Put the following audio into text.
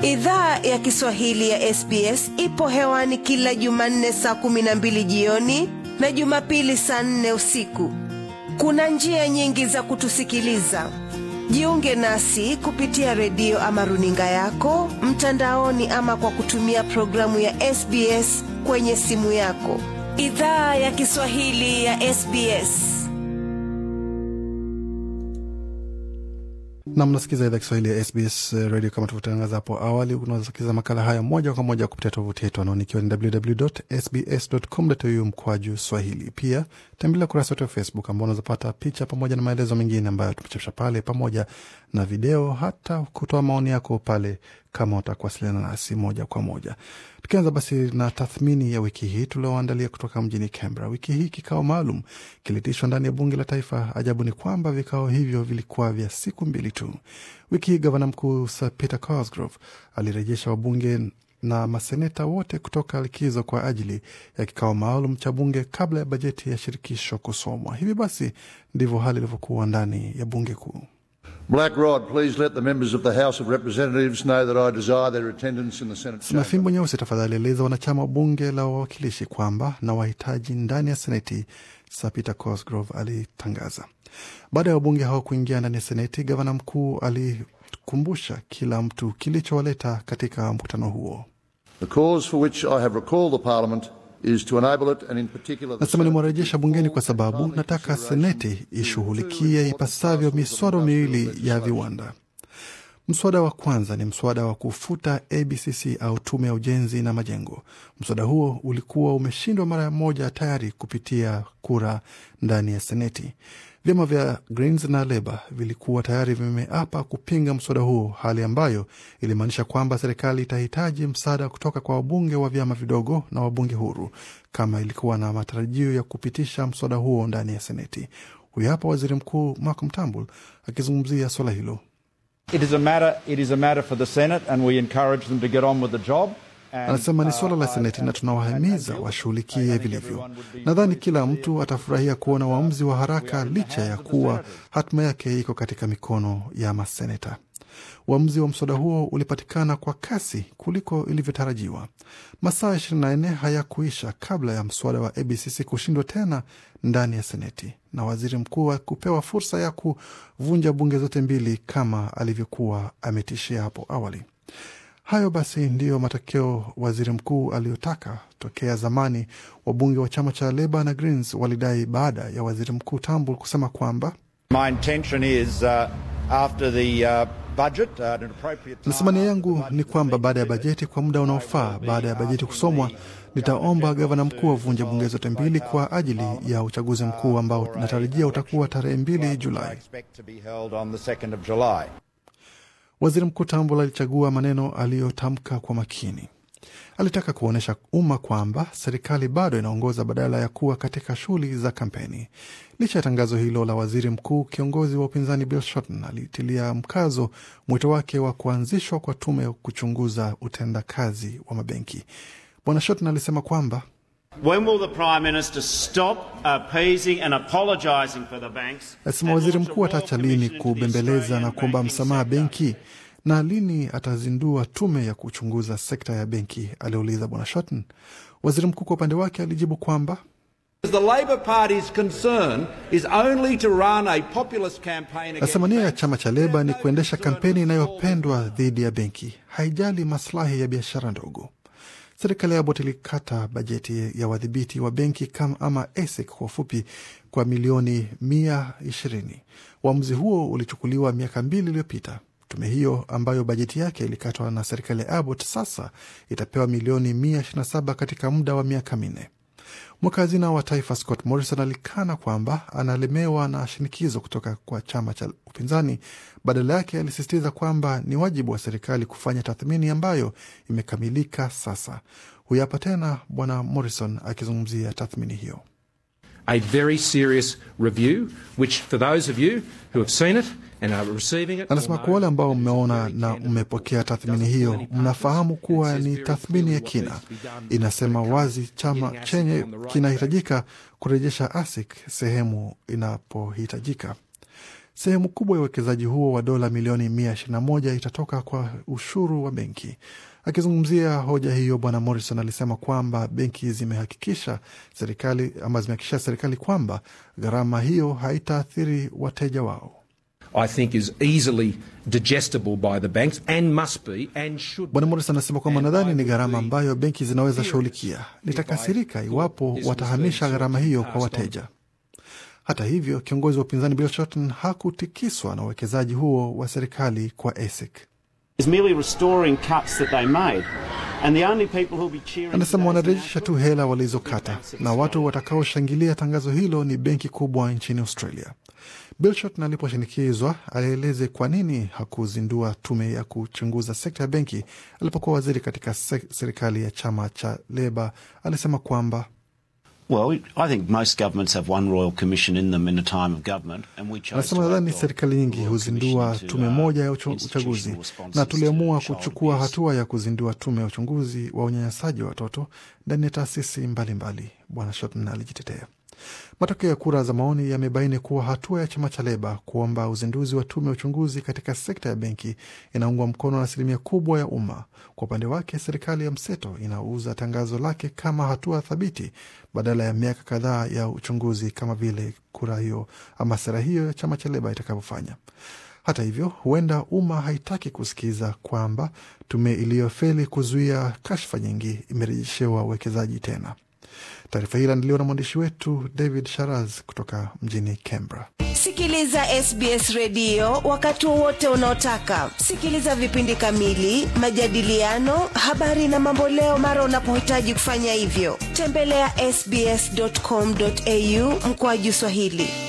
Idhaa ya Kiswahili ya SBS ipo hewani kila Jumanne saa 12 jioni na Jumapili saa 4 usiku. Kuna njia nyingi za kutusikiliza. Jiunge nasi kupitia redio ama runinga yako, mtandaoni ama kwa kutumia programu ya SBS kwenye simu yako. Idhaa ya Kiswahili ya SBS. Na mnasikiza idhaa Kiswahili ya SBS Radio. Kama tulivyotangaza hapo awali, unaweza kusikiliza makala haya moja kwa moja kupitia tovuti yetu anaonikiwa ni www.sbs.com.au/swahili. Pia tembelea kurasa yetu ya Facebook ambao unaweza pata picha pamoja na maelezo mengine ambayo tumechapisha pale, pamoja na video, hata kutoa maoni yako pale kama utakuwasiliana nasi moja kwa moja. Tukianza basi na tathmini ya wiki hii tulioandalia kutoka mjini Canberra. Wiki hii kikao maalum kilitishwa ndani ya bunge la taifa. Ajabu ni kwamba vikao hivyo vilikuwa vya siku 2 tu. Wiki hii gavana mkuu Sir Peter Cosgrove alirejesha wabunge na maseneta wote kutoka likizo kwa ajili ya kikao maalum cha bunge kabla ya bajeti ya shirikisho kusomwa. Hivi basi ndivyo hali ilivyokuwa ndani ya bunge kuu. Black Rod, please let the members of the House of Representatives know that I desire their attendance in the Senate chamber. Na fimbo nyeusi, tafadhali eleza wanachama wa bunge la wawakilishi kwamba na wahitaji ndani ya seneti, Sir Peter Cosgrove alitangaza. Baada ya wabunge hao kuingia ndani ya seneti, gavana mkuu alikumbusha kila mtu kilichowaleta katika mkutano huo. The cause for which I have recalled the Parliament is to enable it, and in particular, nasema nimwarejesha bungeni kwa sababu nataka seneti ishughulikie ipasavyo miswada miwili ya viwanda. Mswada wa kwanza ni mswada wa kufuta ABCC au tume ya ujenzi na majengo. Mswada huo ulikuwa umeshindwa mara moja tayari kupitia kura ndani ya seneti. Vyama vya Greens na Labour vilikuwa tayari vimeapa kupinga mswada huo, hali ambayo ilimaanisha kwamba serikali itahitaji msaada kutoka kwa wabunge wa vyama vidogo na wabunge huru kama ilikuwa na matarajio ya kupitisha mswada huo ndani ya seneti. Huyu hapa waziri mkuu Malcolm Turnbull akizungumzia swala hilo. It is a matter for the Senate and we encourage them to get on with the job. Anasema ni swala la seneti na tunawahimiza washughulikie vilivyo. Nadhani kila mtu atafurahia kuona uamuzi wa haraka licha ya kuwa hatma yake iko katika mikono ya maseneta. Uamuzi wa mswada huo ulipatikana kwa kasi kuliko ilivyotarajiwa. Masaa 24 hayakuisha kabla ya mswada wa ABCC kushindwa tena ndani ya seneti na waziri mkuu kupewa fursa ya kuvunja bunge zote mbili kama alivyokuwa ametishia hapo awali. Hayo basi ndiyo matokeo waziri mkuu aliyotaka tokea zamani. Wabunge wa chama cha Labour na Greens walidai baada ya waziri mkuu Turnbull kusema kwamba my intention is after the budget at an appropriate time. Nasema nia yangu ni kwamba baada ya bajeti, kwa muda unaofaa baada ya bajeti kusomwa, nitaomba gavana mkuu avunje bunge zote mbili kwa ajili ya uchaguzi mkuu ambao natarajia utakuwa tarehe 2 Julai. Waziri mkuu Turnbull alichagua maneno aliyotamka kwa makini. Alitaka kuonesha umma kwamba serikali bado inaongoza badala ya kuwa katika shughuli za kampeni. Licha ya tangazo hilo la waziri mkuu, kiongozi wa upinzani Bill Shorten alitilia mkazo mwito wake wa kuanzishwa kwa tume kuchunguza utendakazi wa mabenki. Bwana Shorten alisema kwamba when will the Prime Minister stop appeasing and apologising for the banks? Asema waziri mkuu ataacha lini kubembeleza na kuomba msamaha benki, na lini atazindua tume ya kuchunguza sekta ya benki, aliuliza Bwana Shorten. Waziri mkuu kwa upande wake alijibu kwamba the Labor Party's concern is only to run a populist campaign against. Nia ya chama cha Labour ni kuendesha kampeni inayopendwa dhidi ya benki, haijali maslahi ya biashara ndogo. Serikali ya Abbott ilikata bajeti ya wadhibiti wa benki ama ASIC kwa ufupi kwa milioni 120. Uamuzi huo ulichukuliwa miaka 2 iliyopita. Tume hiyo ambayo bajeti yake ilikatwa na serikali ya Abbott sasa itapewa milioni 127 katika muda wa miaka 4. Mweka hazina wa taifa Scott Morrison alikana kwamba analemewa na shinikizo kutoka kwa chama cha upinzani. Badala yake alisisitiza kwamba ni wajibu wa serikali kufanya tathmini ambayo imekamilika sasa. Huyu hapa tena Bwana Morrison akizungumzia tathmini hiyo. A very serious review, which for those of you who have seen it and are receiving it. Anasema kwa wale ambao mmeona na mmepokea tathmini hiyo, mnafahamu kuwa ni tathmini ya kina. Inasema wazi chama chenye kinahitajika kurejesha ASIC sehemu inapohitajika. Sehemu kubwa ya uwekezaji huo wa dola milioni 121 itatoka kwa ushuru wa benki. Akizungumzia hoja hiyo, Bwana Morrison alisema kwamba benki zimehakikisha serikali kwamba gharama hiyo haitaathiri wateja wao. I think is easily digestible by the banks and must be and should. Bwana Morrison anasema kwamba nadhani ni gharama ambayo benki zinaweza shughulikia. Nitakasirika iwapo watahamisha gharama hiyo kwa wateja. Hata hivyo, kiongozi wa upinzani Bill Shorten hakutikiswa na uwekezaji huo wa serikali kwa ASIC. Anasema wanarejesha tu hela walizokata na watu watakaoshangilia tangazo hilo ni benki kubwa nchini Australia. Bill Shorten aliposhinikizwa alieleze kwa nini hakuzindua tume ya kuchunguza sekta ya benki alipokuwa waziri katika serikali ya chama cha Labour. Alisema kwamba anasema nadhani serikali nyingi huzindua tume moja ya uchaguzi na tuliamua kuchukua hatua ya kuzindua tume ya uchunguzi wa unyanyasaji wa watoto ndani ya taasisi mbalimbali. Bwana Shorten alijitetea. Matokeo ya kura za maoni yamebaini kuwa hatua ya chama cha Leba kuomba uzinduzi wa tume ya uchunguzi katika sekta ya benki inaungwa mkono na asilimia kubwa ya umma. Kwa upande wake, serikali ya mseto inauza tangazo lake kama hatua thabiti badala ya miaka kadhaa ya uchunguzi kama vile kura hiyo ama sera hiyo ya chama cha Leba itakavyofanya. Hata hivyo, huenda umma haitaki kusikiza kwamba tume iliyofeli kuzuia kashfa nyingi imerejeshewa uwekezaji tena. Taarifa hii iliandaliwa na mwandishi wetu David Sharaz kutoka mjini Canberra. Sikiliza SBS Radio wakati wowote unaotaka. Sikiliza vipindi kamili, majadiliano, habari na mamboleo mara unapohitaji kufanya hivyo. Tembelea sbs.com.au/Swahili.